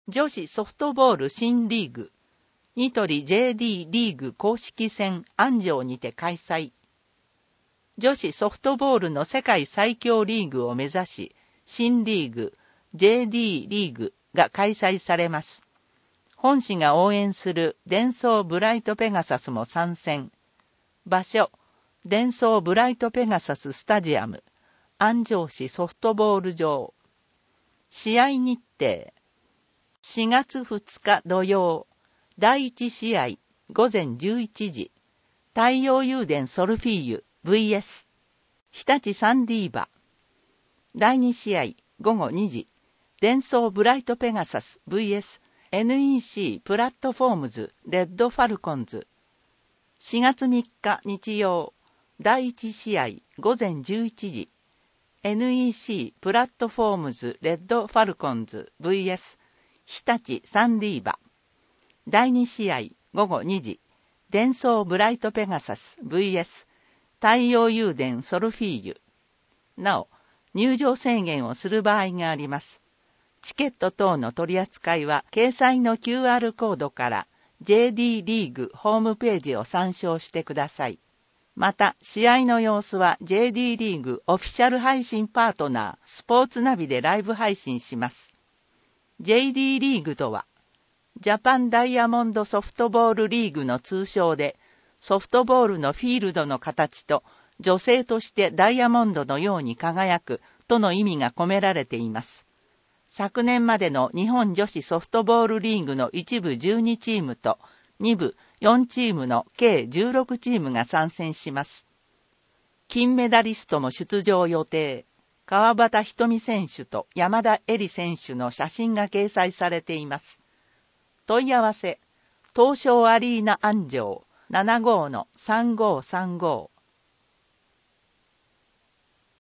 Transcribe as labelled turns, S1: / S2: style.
S1: 女子ソフトボール新リーグ、ニトリ JD リーグ公式戦安城にて開催。女子ソフトボールの世界最強リーグを目指し、新リーグ JD リーグが開催されます。本市が応援するデンソーブライトペガサスも参戦。場所、デンソーブライトペガサススタジアム、安城市ソフトボール場。試合日程、4月2日土曜、第1試合、午前11時、太陽誘電ソルフィーユ VS、日立サンディーバ。第2試合、午後2時、デンソーブライトペガサス VS、NEC プラットフォームズレッドファルコンズ。4月3日日曜、第1試合、午前11時、NEC プラットフォームズレッドファルコンズ VS、日立サンディーバ。第2試合、午後2時、デンソーブライトペガサス VS 太陽誘電ソルフィーユ。なお、入場制限をする場合があります。チケット等の取り扱いは掲載の QR コードから JD リーグホームページを参照してください。また、試合の様子は JD リーグオフィシャル配信パートナースポーツナビでライブ配信します。JD リーグとは、ジャパンダイヤモンドソフトボールリーグの通称で、ソフトボールのフィールドの形と女性としてダイヤモンドのように輝くとの意味が込められています。昨年までの日本女子ソフトボールリーグの1部12チームと2部4チームの計16チームが参戦します。金メダリストも出場予定。川端瞳選手と山田恵里選手の写真が掲載されています。問い合わせ、東証アリーナ安城 75-3535